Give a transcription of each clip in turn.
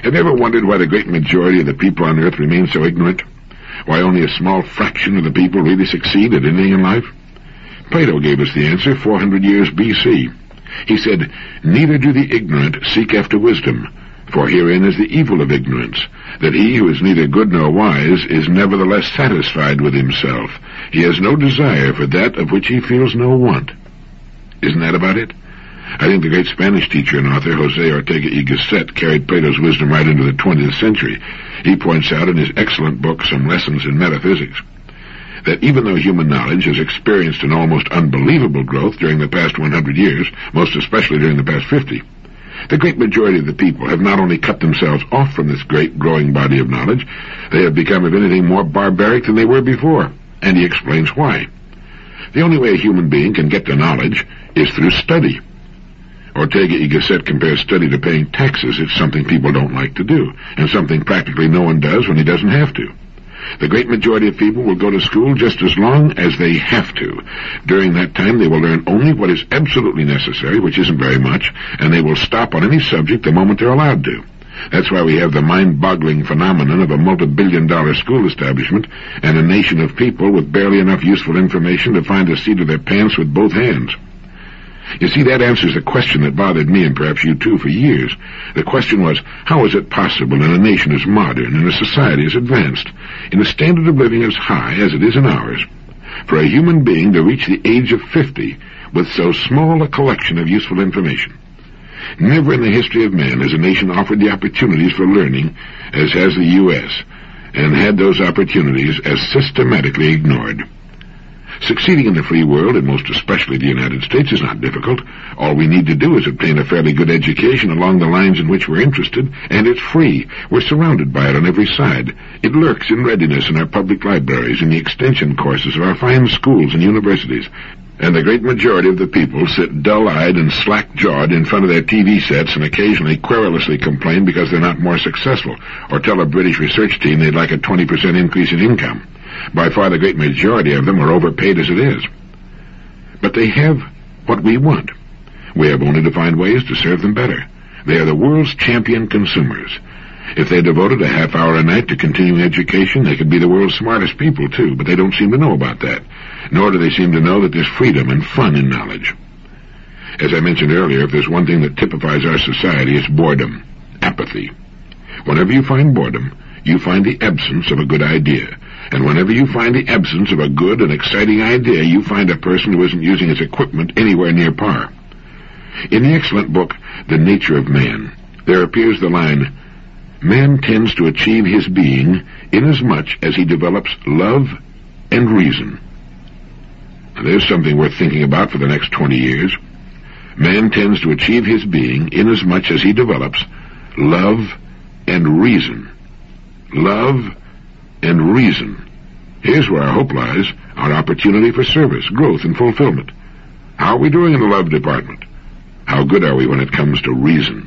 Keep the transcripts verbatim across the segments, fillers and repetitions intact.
Have you ever wondered why the great majority of the people on earth remain so ignorant? Why only a small fraction of the people really succeed at anything in life? Plato gave us the answer four hundred years B C. He said, "Neither do the ignorant seek after wisdom, for herein is the evil of ignorance, that he who is neither good nor wise is nevertheless satisfied with himself. He has no desire for that of which he feels no want." Isn't that about it? I think the great Spanish teacher and author José Ortega y Gasset carried Plato's wisdom right into the twentieth century. He points out in his excellent book, Some Lessons in Metaphysics, that even though human knowledge has experienced an almost unbelievable growth during the past one hundred years, most especially during the past fifty, the great majority of the people have not only cut themselves off from this great growing body of knowledge, they have become, if anything, more barbaric than they were before, and he explains why. The only way a human being can get to knowledge is through study. Ortega y Gasset compares study to paying taxes. It's something people don't like to do, and something practically no one does when he doesn't have to. The great majority of people will go to school just as long as they have to. During that time, they will learn only what is absolutely necessary, which isn't very much, and they will stop on any subject the moment they're allowed to. That's why we have the mind-boggling phenomenon of a multi-billion dollar school establishment and a nation of people with barely enough useful information to find the seat of their pants with both hands. You see, that answers a question that bothered me, and perhaps you too, for years. The question was, how is it possible in a nation as modern, in a society as advanced, in a standard of living as high as it is in ours, for a human being to reach the age of fifty with so small a collection of useful information? Never in the history of man has a nation offered the opportunities for learning as has the U S, and had those opportunities as systematically ignored. Succeeding in the free world, and most especially the United States, is not difficult. All we need to do is obtain a fairly good education along the lines in which we're interested, and it's free. We're surrounded by it on every side. It lurks in readiness in our public libraries, in the extension courses of our fine schools and universities. And the great majority of the people sit dull-eyed and slack-jawed in front of their T V sets and occasionally querulously complain because they're not more successful, or tell a British research team they'd like a twenty percent increase in income. By far the great majority of them are overpaid as it is. But they have what we want. We have only to find ways to serve them better. They are the world's champion consumers. If they devoted a half hour a night to continuing education, they could be the world's smartest people, too, but they don't seem to know about that. Nor do they seem to know that there's freedom and fun in knowledge. As I mentioned earlier, if there's one thing that typifies our society, it's boredom, apathy. Whenever you find boredom, you find the absence of a good idea. And whenever you find the absence of a good and exciting idea, you find a person who isn't using his equipment anywhere near par. In the excellent book, The Nature of Man, there appears the line, "Man tends to achieve his being inasmuch as he develops love and reason." Now, there's something worth thinking about for the next twenty years. Man tends to achieve his being inasmuch as he develops love and reason. Love and reason. Here's where our hope lies, our opportunity for service, growth, and fulfillment. How are we doing in the love department? How good are we when it comes to reason?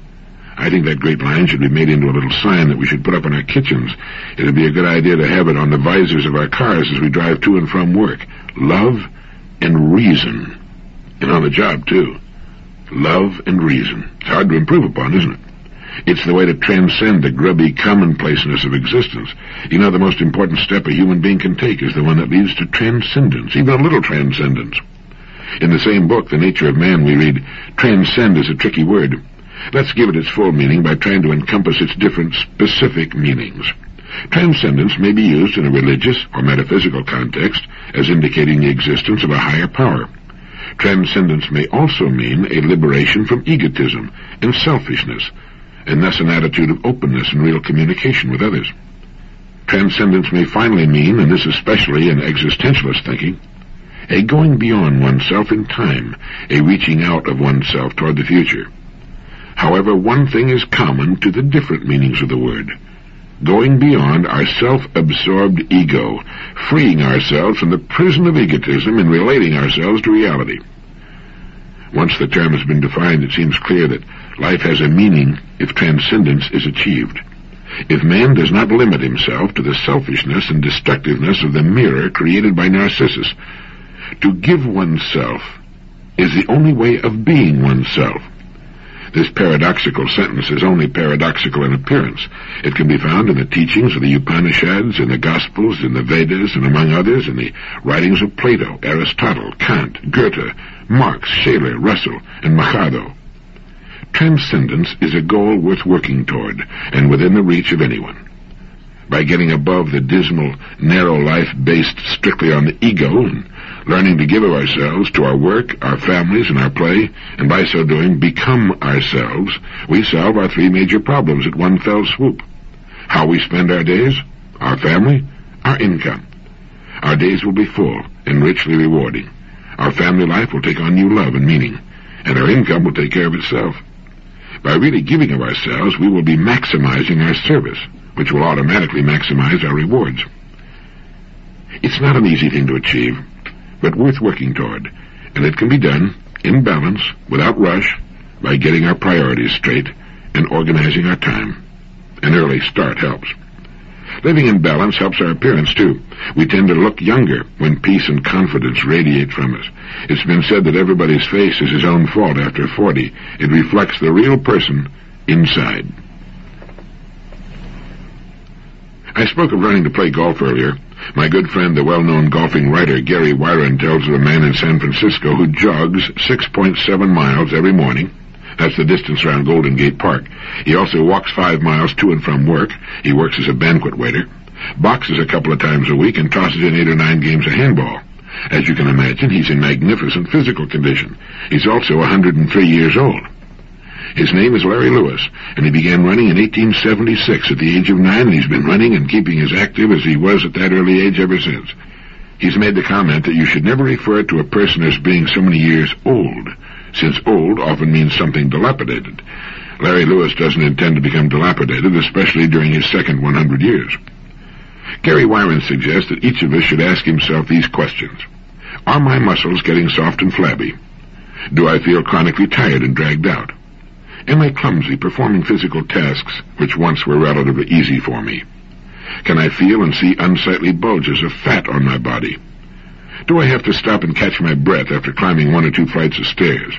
I think that great line should be made into a little sign that we should put up in our kitchens. It would be a good idea to have it on the visors of our cars as we drive to and from work. Love and reason. And on the job, too. Love and reason. It's hard to improve upon, isn't it? It's the way to transcend the grubby commonplaceness of existence. You know, the most important step a human being can take is the one that leads to transcendence, even a little transcendence. In the same book, The Nature of Man, we read, "Transcend is a tricky word. Let's give it its full meaning by trying to encompass its different specific meanings. Transcendence may be used in a religious or metaphysical context as indicating the existence of a higher power. Transcendence may also mean a liberation from egotism and selfishness, and thus an attitude of openness and real communication with others. Transcendence may finally mean, and this especially in existentialist thinking, a going beyond oneself in time, a reaching out of oneself toward the future. However, one thing is common to the different meanings of the word: going beyond our self-absorbed ego, freeing ourselves from the prison of egotism and relating ourselves to reality. Once the term has been defined, it seems clear that life has a meaning if transcendence is achieved. If man does not limit himself to the selfishness and destructiveness of the mirror created by Narcissus, to give oneself is the only way of being oneself. This paradoxical sentence is only paradoxical in appearance. It can be found in the teachings of the Upanishads, in the Gospels, in the Vedas, and among others, in the writings of Plato, Aristotle, Kant, Goethe, Marx, Scheler, Russell, and Machado. Transcendence is a goal worth working toward, and within the reach of anyone. By getting above the dismal, narrow life based strictly on the ego, and learning to give of ourselves to our work, our families, and our play, and by so doing become ourselves, we solve our three major problems at one fell swoop. How we spend our days, our family, our income. Our days will be full and richly rewarding. Our family life will take on new love and meaning, and our income will take care of itself. By really giving of ourselves, we will be maximizing our service, which will automatically maximize our rewards. It's not an easy thing to achieve, but worth working toward, and it can be done in balance, without rush, by getting our priorities straight and organizing our time. An early start helps. Living in balance helps our appearance, too. We tend to look younger when peace and confidence radiate from us. It's been said that everybody's face is his own fault after forty. It reflects the real person inside. I spoke of learning to play golf earlier. My good friend, the well-known golfing writer Gary Wyron, tells of a man in San Francisco who jogs six point seven miles every morning. That's the distance around Golden Gate Park. He also walks five miles to and from work. He works as a banquet waiter, boxes a couple of times a week, and tosses in eight or nine games of handball. As you can imagine, he's in magnificent physical condition. He's also one hundred three years old. His name is Larry Lewis, and he began running in eighteen seventy-six at the age of nine, and he's been running and keeping as active as he was at that early age ever since. He's made the comment that you should never refer to a person as being so many years old, since old often means something dilapidated. Larry Lewis doesn't intend to become dilapidated, especially during his second one hundred years. Gary Wyron suggests that each of us should ask himself these questions. Are my muscles getting soft and flabby? Do I feel chronically tired and dragged out? Am I clumsy performing physical tasks which once were relatively easy for me? Can I feel and see unsightly bulges of fat on my body? Do I have to stop and catch my breath after climbing one or two flights of stairs?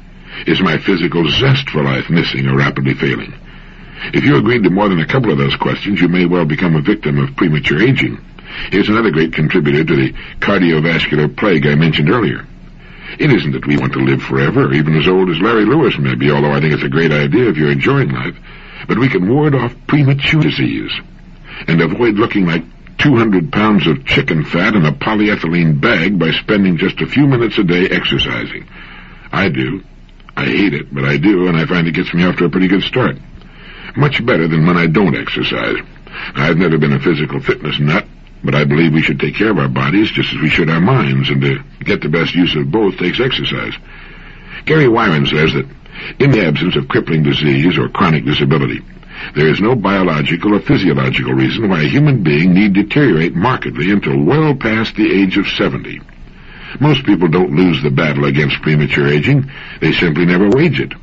Is my physical zest for life missing or rapidly failing? If you agreed to more than a couple of those questions, you may well become a victim of premature aging. Here's another great contributor to the cardiovascular plague I mentioned earlier. It isn't that we want to live forever, or even as old as Larry Lewis may be, although I think it's a great idea if you're enjoying life, but we can ward off premature disease and avoid looking like two hundred pounds of chicken fat in a polyethylene bag by spending just a few minutes a day exercising. I do. I hate it, but I do, and I find it gets me off to a pretty good start. Much better than when I don't exercise. I've never been a physical fitness nut, but I believe we should take care of our bodies just as we should our minds, and to get the best use of both takes exercise. Gary Wyron says that in the absence of crippling disease or chronic disability, there is no biological or physiological reason why a human being need deteriorate markedly until well past the age of seventy. Most people don't lose the battle against premature aging. They simply never wage it.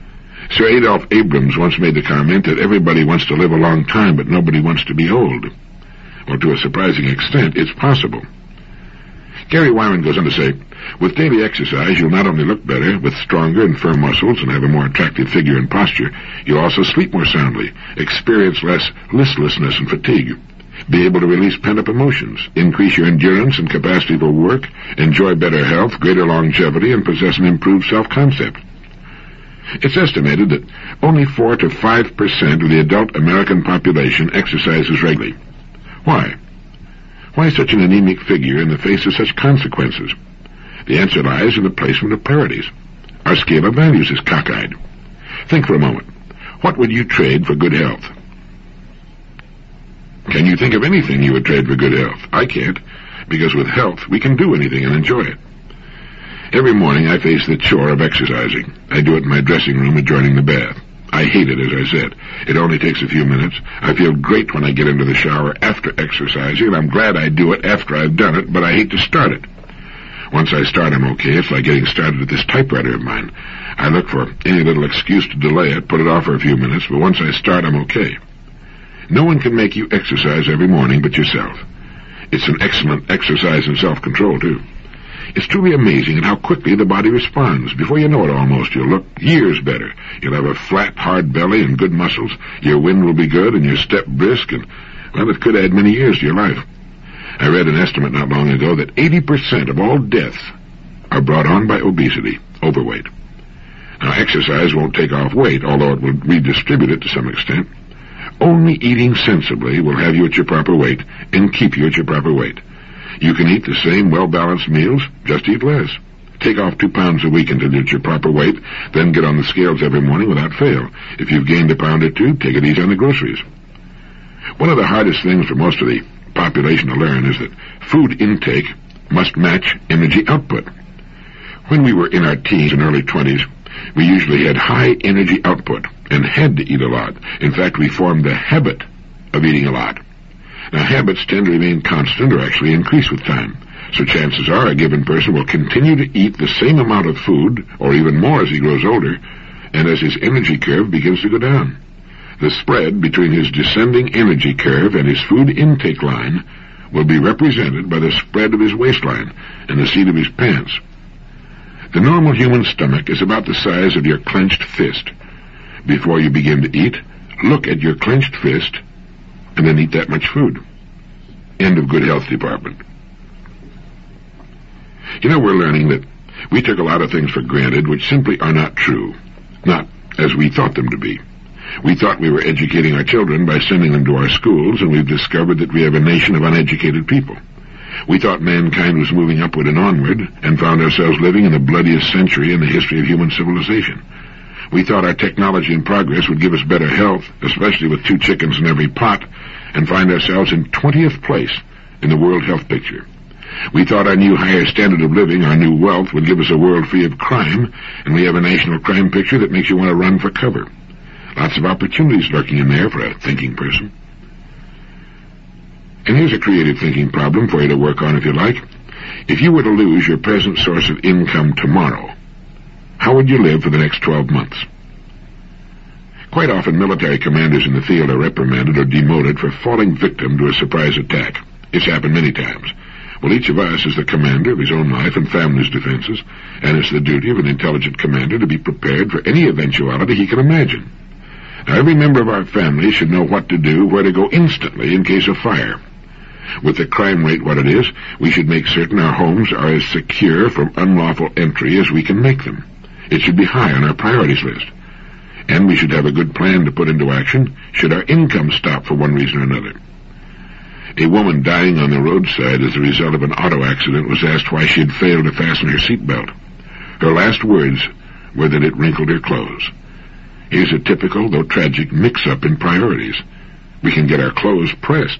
Sir Adolph Abrams once made the comment that everybody wants to live a long time, but nobody wants to be old. Well, to a surprising extent, it's possible. Gary Wyron goes on to say, with daily exercise, you'll not only look better, with stronger and firm muscles, and have a more attractive figure and posture, you'll also sleep more soundly, experience less listlessness and fatigue, be able to release pent-up emotions, increase your endurance and capacity for work, enjoy better health, greater longevity, and possess an improved self-concept. It's estimated that only four to five percent of the adult American population exercises regularly. Why? Why such an anemic figure in the face of such consequences? The answer lies in the placement of priorities. Our scale of values is cockeyed. Think for a moment. What would you trade for good health? Can you think of anything you would trade for good health? I can't, because with health we can do anything and enjoy it. Every morning I face the chore of exercising. I do it in my dressing room adjoining the bath. I hate it, as I said. It only takes a few minutes. I feel great when I get into the shower after exercising, and I'm glad I do it after I've done it, but I hate to start it. Once I start, I'm okay. It's like getting started with this typewriter of mine. I look for any little excuse to delay it, put it off for a few minutes, but once I start, I'm okay. No one can make you exercise every morning but yourself. It's an excellent exercise in self-control, too. It's truly amazing at how quickly the body responds. Before you know it almost, you'll look years better. You'll have a flat, hard belly and good muscles. Your wind will be good and your step brisk, and, well, it could add many years to your life. I read an estimate not long ago that eighty percent of all deaths are brought on by obesity, overweight. Now, exercise won't take off weight, although it will redistribute it to some extent. Only eating sensibly will have you at your proper weight and keep you at your proper weight. You can eat the same well-balanced meals, just eat less. Take off two pounds a week until you're at your proper weight, then get on the scales every morning without fail. If you've gained a pound or two, take it easy on the groceries. One of the hardest things for most of the population to learn is that food intake must match energy output. When we were in our teens and early twenties, we usually had high energy output and had to eat a lot. In fact, we formed the habit of eating a lot. Now, habits tend to remain constant or actually increase with time, so chances are a given person will continue to eat the same amount of food, or even more as he grows older, and as his energy curve begins to go down. The spread between his descending energy curve and his food intake line will be represented by the spread of his waistline and the seat of his pants. The normal human stomach is about the size of your clenched fist. Before you begin to eat, look at your clenched fist and then eat that much food. End of good health department. You know, we're learning that we took a lot of things for granted which simply are not true, not as we thought them to be. We thought we were educating our children by sending them to our schools, and we've discovered that we have a nation of uneducated people. We thought mankind was moving upward and onward, and found ourselves living in the bloodiest century in the history of human civilization. We thought our technology and progress would give us better health, especially with two chickens in every pot, and find ourselves in twentieth place in the world health picture. We thought our new higher standard of living, our new wealth, would give us a world free of crime, and we have a national crime picture that makes you want to run for cover. Lots of opportunities lurking in there for a thinking person. And here's a creative thinking problem for you to work on if you like. If you were to lose your present source of income tomorrow, how would you live for the next twelve months? Quite often, military commanders in the field are reprimanded or demoted for falling victim to a surprise attack. It's happened many times. Well, each of us is the commander of his own life and family's defenses, and it's the duty of an intelligent commander to be prepared for any eventuality he can imagine. Now, every member of our family should know what to do, where to go instantly in case of fire. With the crime rate what it is, we should make certain our homes are as secure from unlawful entry as we can make them. It should be high on our priorities list. And we should have a good plan to put into action should our income stop for one reason or another. A woman dying on the roadside as a result of an auto accident was asked why she had failed to fasten her seatbelt. Her last words were that it wrinkled her clothes. Here's a typical, though tragic, mix-up in priorities. We can get our clothes pressed.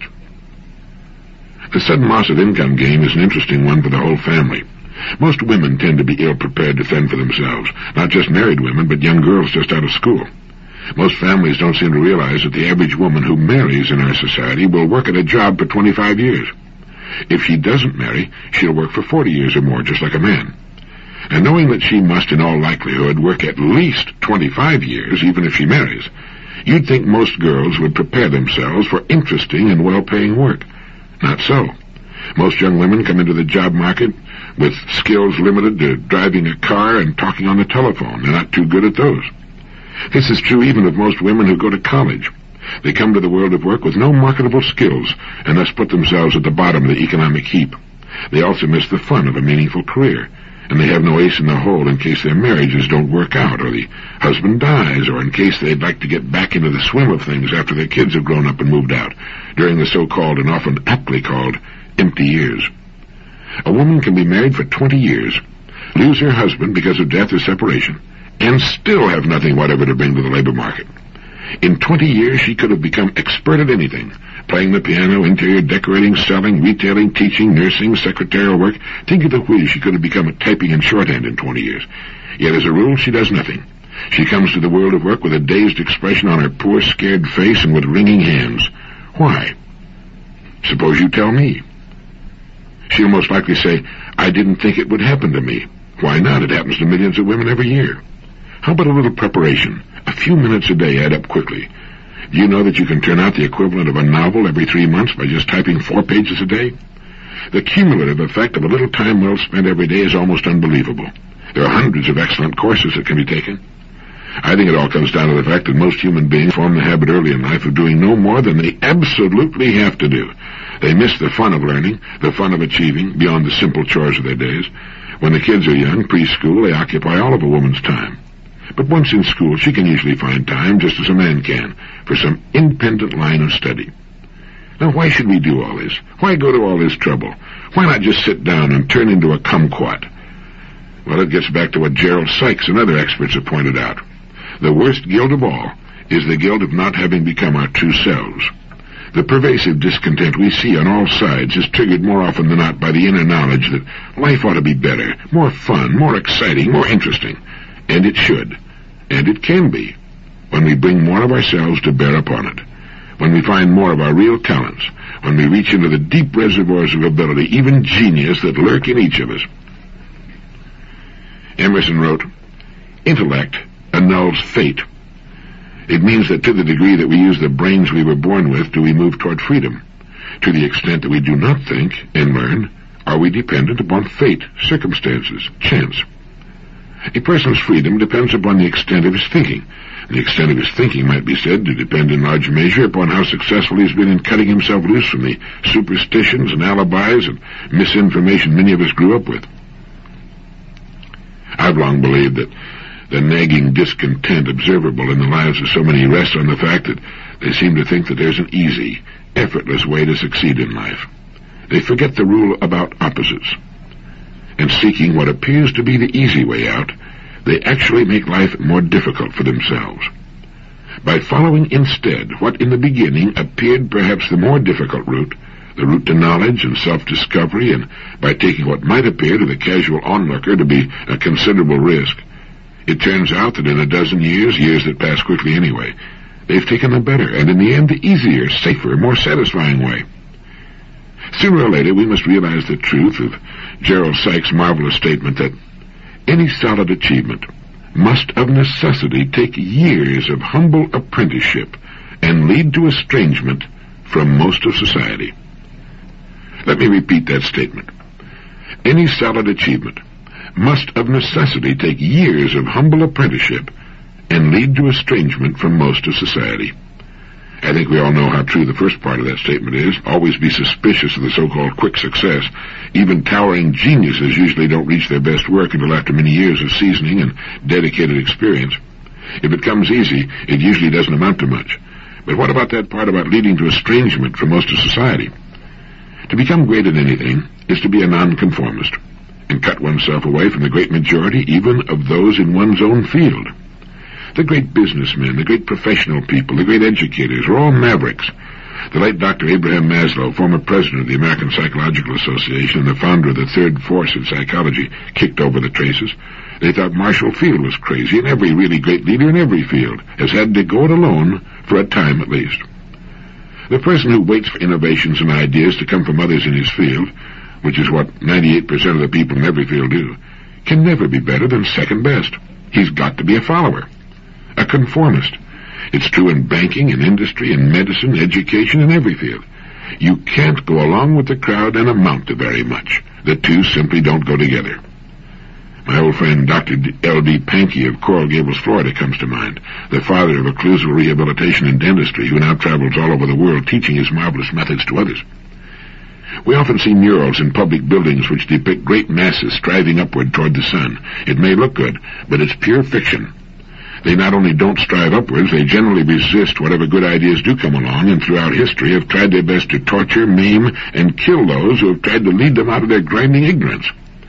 The sudden loss of income gain is an interesting one for the whole family. Most women tend to be ill-prepared to fend for themselves, not just married women, but young girls just out of school. Most families don't seem to realize that the average woman who marries in our society will work at a job for twenty-five years. If she doesn't marry, she'll work for forty years or more, just like a man. And knowing that she must, in all likelihood, work at least twenty-five years, even if she marries, you'd think most girls would prepare themselves for interesting and well-paying work. Not so. Most young women come into the job market with skills limited to driving a car and talking on the telephone. They're not too good at those. This is true even of most women who go to college. They come to the world of work with no marketable skills, and thus put themselves at the bottom of the economic heap. They also miss the fun of a meaningful career, and they have no ace in the hole in case their marriages don't work out, or the husband dies, or in case they'd like to get back into the swim of things after their kids have grown up and moved out, during the so-called and often aptly called empty years. A woman can be married for twenty years, lose her husband because of death or separation, and still have nothing whatever to bring to the labor market. In twenty years, she could have become expert at anything, playing the piano, interior decorating, selling, retailing, teaching, nursing, secretarial work. Think of the whiz she could have become at typing and shorthand in twenty years. Yet as a rule, she does nothing. She comes to the world of work with a dazed expression on her poor, scared face and with wringing hands. Why? Suppose you tell me. She'll most likely say, I didn't think it would happen to me. Why not? It happens to millions of women every year. How about a little preparation? A few minutes a day add up quickly. Do you know that you can turn out the equivalent of a novel every three months by just typing four pages a day? The cumulative effect of a little time well spent every day is almost unbelievable. There are hundreds of excellent courses that can be taken. I think it all comes down to the fact that most human beings form the habit early in life of doing no more than they absolutely have to do. They miss the fun of learning, the fun of achieving, beyond the simple chores of their days. When the kids are young, preschool, they occupy all of a woman's time. But once in school, she can usually find time, just as a man can, for some independent line of study. Now, why should we do all this? Why go to all this trouble? Why not just sit down and turn into a kumquat? Well, it gets back to what Gerald Sykes and other experts have pointed out. The worst guilt of all is the guilt of not having become our true selves. The pervasive discontent we see on all sides is triggered more often than not by the inner knowledge that life ought to be better, more fun, more exciting, more interesting. And it should, and it can be, when we bring more of ourselves to bear upon it, when we find more of our real talents, when we reach into the deep reservoirs of ability, even genius, that lurk in each of us. Emerson wrote, "Intellect annuls fate." It means that to the degree that we use the brains we were born with, do we move toward freedom. To the extent that we do not think and learn, are we dependent upon fate, circumstances, chance. A person's freedom depends upon the extent of his thinking. The extent of his thinking might be said to depend in large measure upon how successful he's been in cutting himself loose from the superstitions and alibis and misinformation many of us grew up with. I've long believed that the nagging discontent observable in the lives of so many rests on the fact that they seem to think that there's an easy, effortless way to succeed in life. They forget the rule about opposites. And seeking what appears to be the easy way out, they actually make life more difficult for themselves. By following instead what in the beginning appeared perhaps the more difficult route, the route to knowledge and self-discovery, and by taking what might appear to the casual onlooker to be a considerable risk, it turns out that in a dozen years, years that pass quickly anyway, they've taken the better, and in the end the easier, safer, more satisfying way. Sooner or later we must realize the truth of Gerald Sykes' marvelous statement that any solid achievement must of necessity take years of humble apprenticeship and lead to estrangement from most of society. Let me repeat that statement. Any solid achievement must of necessity take years of humble apprenticeship and lead to estrangement from most of society. I think we all know how true the first part of that statement is. Always be suspicious of the so-called quick success. Even towering geniuses usually don't reach their best work until after many years of seasoning and dedicated experience. If it comes easy, it usually doesn't amount to much. But what about that part about leading to estrangement from most of society? To become great at anything is to be a nonconformist and cut oneself away from the great majority, even of those in one's own field. The great businessmen, the great professional people, the great educators are all mavericks. The late Doctor Abraham Maslow, former president of the American Psychological Association and the founder of the Third Force in psychology, kicked over the traces. They thought Marshall Field was crazy, and every really great leader in every field has had to go it alone for a time at least. The person who waits for innovations and ideas to come from others in his field, which is what ninety-eight percent of the people in every field do, can never be better than second best. He's got to be a follower. A conformist. It's true in banking, in industry, in medicine, education, in every field. You can't go along with the crowd and amount to very much. The two simply don't go together. My old friend Doctor L D Pankey of Coral Gables, Florida, comes to mind, the father of occlusal rehabilitation and dentistry, who now travels all over the world teaching his marvelous methods to others. We often see murals in public buildings which depict great masses striving upward toward the sun. It may look good, but it's pure fiction. They not only don't strive upwards, they generally resist whatever good ideas do come along, and throughout history have tried their best to torture, maim, and kill those who have tried to lead them out of their grinding ignorance.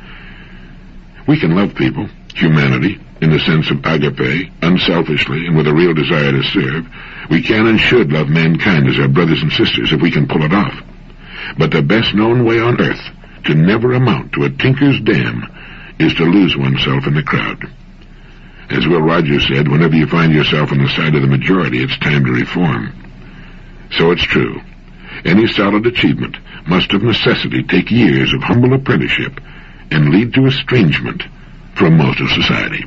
We can love people, humanity, in the sense of agape, unselfishly and with a real desire to serve. We can and should love mankind as our brothers and sisters if we can pull it off. But the best-known way on earth to never amount to a tinker's dam is to lose oneself in the crowd. As Will Rogers said, whenever you find yourself on the side of the majority, it's time to reform. So it's true. Any solid achievement must of necessity take years of humble apprenticeship and lead to estrangement from most of society.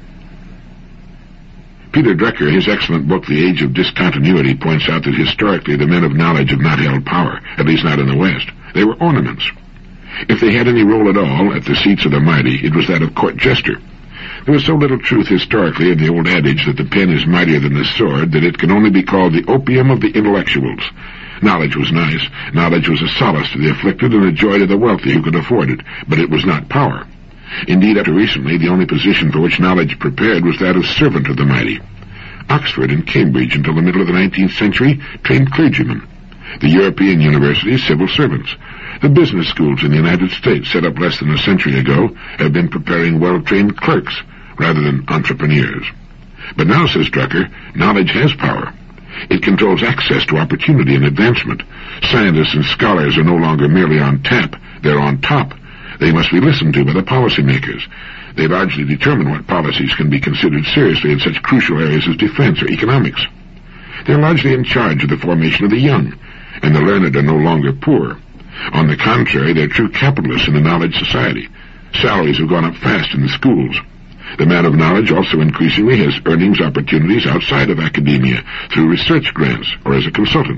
Peter Drucker, his excellent book, The Age of Discontinuity, points out that historically the men of knowledge have not held power, at least not in the West. They were ornaments. If they had any role at all at the seats of the mighty, it was that of court jester. There was so little truth historically in the old adage that the pen is mightier than the sword that it can only be called the opium of the intellectuals. Knowledge was nice. Knowledge was a solace to the afflicted and a joy to the wealthy who could afford it, but it was not power. Indeed, up to recently, the only position for which knowledge prepared was that of servant of the mighty. Oxford and Cambridge, until the middle of the nineteenth century, trained clergymen. The European universities, civil servants. The business schools in the United States, set up less than a century ago, have been preparing well-trained clerks rather than entrepreneurs. But now, says Drucker, knowledge has power. It controls access to opportunity and advancement. Scientists and scholars are no longer merely on tap, they're on top. They must be listened to by the policymakers. They largely determine what policies can be considered seriously in such crucial areas as defense or economics. They're largely in charge of the formation of the young, and the learned are no longer poor. On the contrary, they're true capitalists in a knowledge society. Salaries have gone up fast in the schools. The man of knowledge also increasingly has earnings opportunities outside of academia through research grants or as a consultant.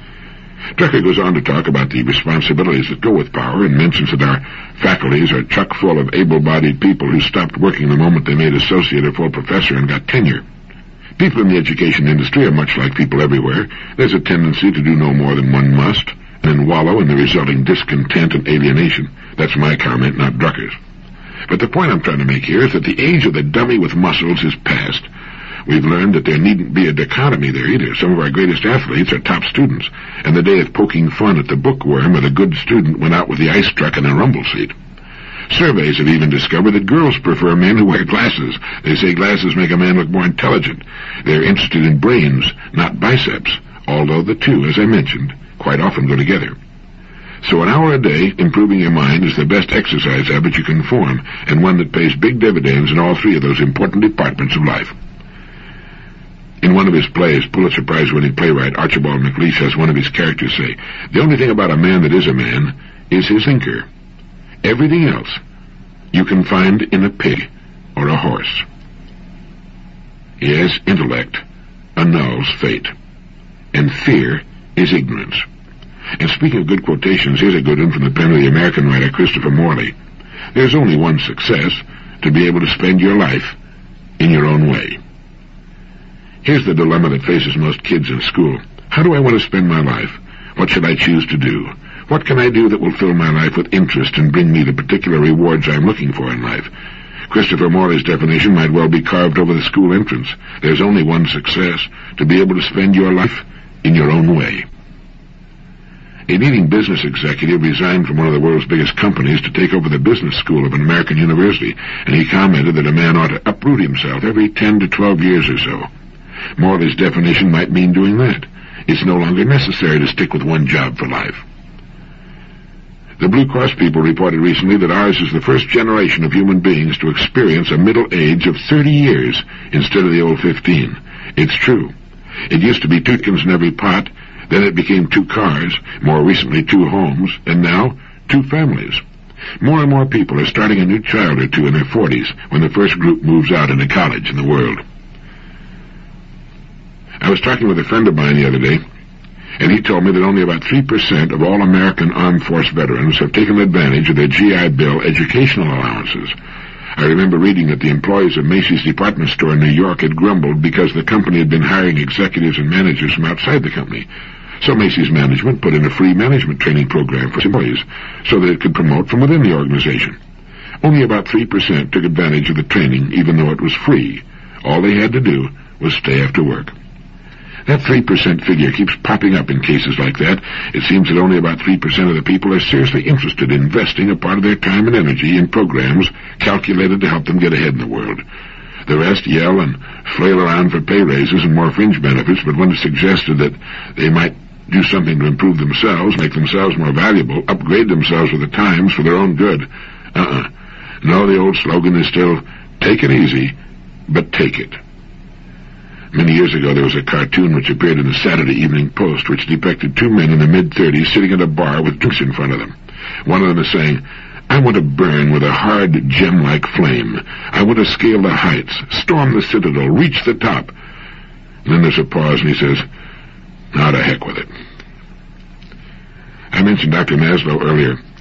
Drucker goes on to talk about the responsibilities that go with power and mentions that our faculties are chock full of able-bodied people who stopped working the moment they made associate or full professor and got tenure. People in the education industry are much like people everywhere. There's a tendency to do no more than one must, and then wallow in the resulting discontent and alienation. That's my comment, not Drucker's. But the point I'm trying to make here is that the age of the dummy with muscles is past. We've learned that there needn't be a dichotomy there either. Some of our greatest athletes are top students, and the day of poking fun at the bookworm or the good student went out with the ice truck and a rumble seat. Surveys have even discovered that girls prefer men who wear glasses. They say glasses make a man look more intelligent. They're interested in brains, not biceps, although the two, as I mentioned, quite often go together. So an hour a day, improving your mind, is the best exercise habit you can form, and one that pays big dividends in all three of those important departments of life. In one of his plays, Pulitzer Prize-winning playwright Archibald MacLeish has one of his characters say, "The only thing about a man that is a man is his inker. Everything else you can find in a pig or a horse." Yes, intellect annuls fate, and fear is ignorance. And speaking of good quotations, here's a good one from the pen of the American writer Christopher Morley. There's only one success, to be able to spend your life in your own way. Here's the dilemma that faces most kids in school. How do I want to spend my life? What should I choose to do? What can I do that will fill my life with interest and bring me the particular rewards I'm looking for in life? Christopher Morley's definition might well be carved over the school entrance. There's only one success, to be able to spend your life in your own way. A leading business executive resigned from one of the world's biggest companies to take over the business school of an American university, and he commented that a man ought to uproot himself every ten to twelve years or so. Morley's definition might mean doing that. It's no longer necessary to stick with one job for life. The Blue Cross people reported recently that ours is the first generation of human beings to experience a middle age of thirty years instead of the old fifteen. It's true. It used to be two chickens in every pot, then it became two cars, more recently two homes, and now two families. More and more people are starting a new child or two in their forties when the first group moves out into college in the world. I was talking with a friend of mine the other day, and he told me that only about three percent of all American Armed Force veterans have taken advantage of their G I Bill educational allowances. I remember reading that the employees of Macy's department store in New York had grumbled because the company had been hiring executives and managers from outside the company. So Macy's management put in a free management training program for employees so that it could promote from within the organization. Only about three percent took advantage of the training, even though it was free. All they had to do was stay after work. That three percent figure keeps popping up in cases like that. It seems that only about three percent of the people are seriously interested in investing a part of their time and energy in programs calculated to help them get ahead in the world. The rest yell and flail around for pay raises and more fringe benefits, but when it's suggested that they might do something to improve themselves, make themselves more valuable, upgrade themselves with the times for their own good, uh-uh. No, the old slogan is still, take it easy, but take it. Many years ago, there was a cartoon which appeared in the Saturday Evening Post which depicted two men in the mid-thirties sitting at a bar with drinks in front of them. One of them is saying, "I want to burn with a hard, gem-like flame. I want to scale the heights, storm the citadel, reach the top." And then there's a pause, and he says, "Now to heck with it." I mentioned Doctor Maslow earlier.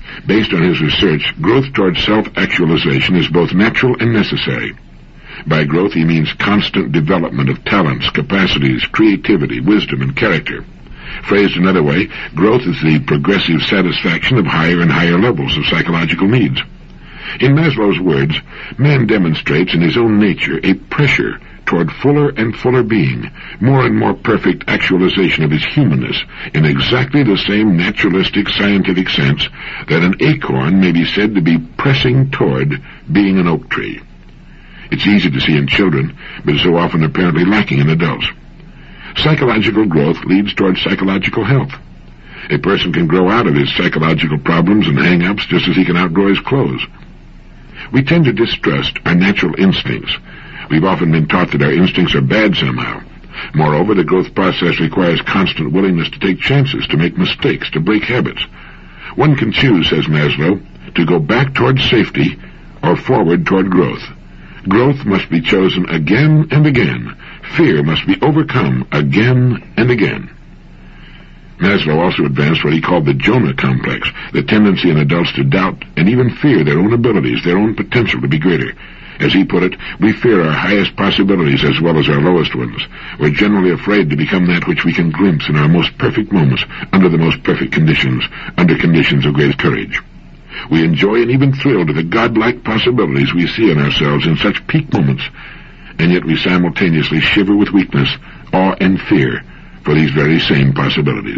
Based on his research, growth towards self-actualization is both natural and necessary. By growth he means constant development of talents, capacities, creativity, wisdom, and character. Phrased another way, growth is the progressive satisfaction of higher and higher levels of psychological needs. In Maslow's words, man demonstrates in his own nature a pressure toward fuller and fuller being, more and more perfect actualization of his humanness, in exactly the same naturalistic scientific sense that an acorn may be said to be pressing toward being an oak tree. It's easy to see in children, but is so often apparently lacking in adults. Psychological growth leads toward psychological health. A person can grow out of his psychological problems and hang-ups just as he can outgrow his clothes. We tend to distrust our natural instincts. We've often been taught that our instincts are bad somehow. Moreover, the growth process requires constant willingness to take chances, to make mistakes, to break habits. One can choose, says Maslow, to go back toward safety or forward toward growth. Growth must be chosen again and again. Fear must be overcome again and again. Maslow also advanced what he called the Jonah complex, the tendency in adults to doubt and even fear their own abilities, their own potential to be greater. As he put it, we fear our highest possibilities as well as our lowest ones. We're generally afraid to become that which we can glimpse in our most perfect moments, under the most perfect conditions, under conditions of great courage. We enjoy and even thrill to the godlike possibilities we see in ourselves in such peak moments, and yet we simultaneously shiver with weakness, awe, and fear for these very same possibilities.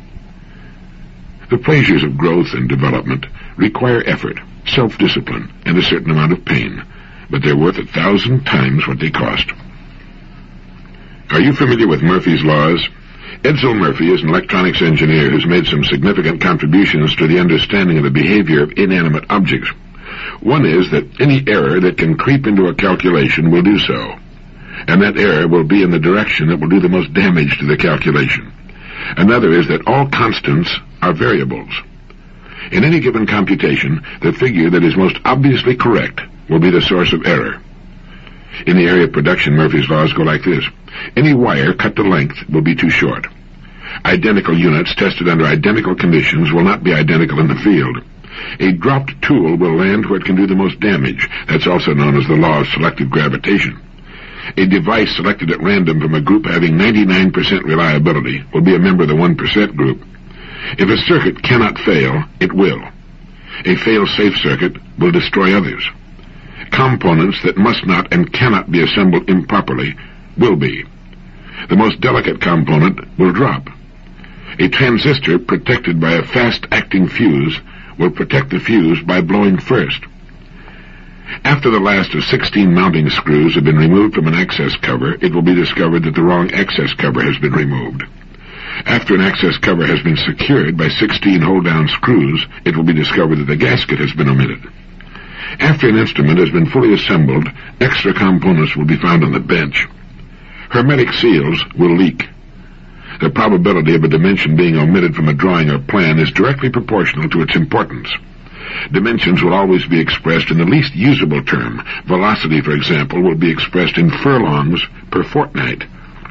The pleasures of growth and development require effort, self-discipline, and a certain amount of pain, but they're worth a thousand times what they cost. Are you familiar with Murphy's Laws? Edsel Murphy is an electronics engineer who's made some significant contributions to the understanding of the behavior of inanimate objects. One is that any error that can creep into a calculation will do so, and that error will be in the direction that will do the most damage to the calculation. Another is that all constants are variables. In any given computation, the figure that is most obviously correct will be the source of error. In the area of production, Murphy's laws go like this. Any wire cut to length will be too short. Identical units tested under identical conditions will not be identical in the field. A dropped tool will land where it can do the most damage. That's also known as the law of selective gravitation. A device selected at random from a group having ninety-nine percent reliability will be a member of the one percent group. If a circuit cannot fail, it will. A fail-safe circuit will destroy others. Components that must not and cannot be assembled improperly will be. The most delicate component will drop. A transistor protected by a fast-acting fuse will protect the fuse by blowing first. After the last of sixteen mounting screws have been removed from an access cover, it will be discovered that the wrong access cover has been removed. After an access cover has been secured by sixteen hold-down screws, it will be discovered that the gasket has been omitted. After an instrument has been fully assembled, extra components will be found on the bench. Hermetic seals will leak. The probability of a dimension being omitted from a drawing or plan is directly proportional to its importance. Dimensions will always be expressed in the least usable term. Velocity, for example, will be expressed in furlongs per fortnight.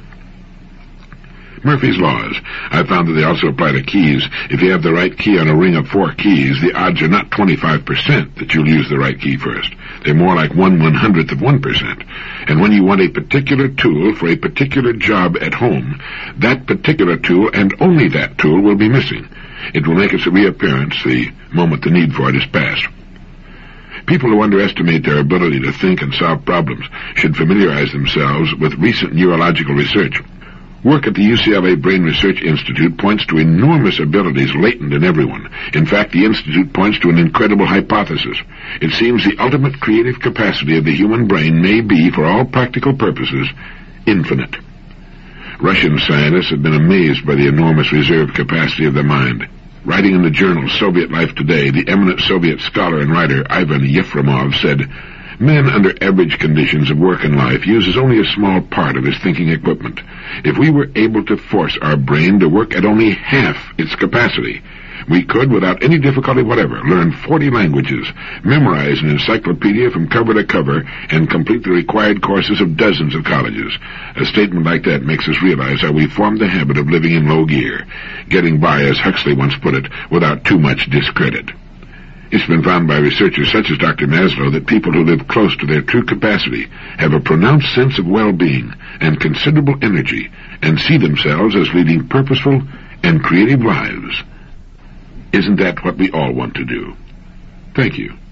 Murphy's laws. I found that they also apply to keys. If you have the right key on a ring of four keys, the odds are not twenty-five percent that you'll use the right key first. They're more like one one-hundredth of one percent. And when you want a particular tool for a particular job at home, that particular tool and only that tool will be missing. It will make its reappearance the moment the need for it is past. People who underestimate their ability to think and solve problems should familiarize themselves with recent neurological research. Work at the U C L A Brain Research Institute points to enormous abilities latent in everyone. In fact, the Institute points to an incredible hypothesis. It seems the ultimate creative capacity of the human brain may be, for all practical purposes, infinite. Russian scientists have been amazed by the enormous reserve capacity of the mind. Writing in the journal Soviet Life Today, the eminent Soviet scholar and writer Ivan Yefremov said, "Man under average conditions of work and life uses only a small part of his thinking equipment. If we were able to force our brain to work at only half its capacity, we could, without any difficulty whatever, learn forty languages, memorize an encyclopedia from cover to cover, and complete the required courses of dozens of colleges." A statement like that makes us realize how we formed the habit of living in low gear, getting by, as Huxley once put it, without too much discredit. It's been found by researchers such as Doctor Maslow that people who live close to their true capacity have a pronounced sense of well-being and considerable energy and see themselves as leading purposeful and creative lives. Isn't that what we all want to do? Thank you.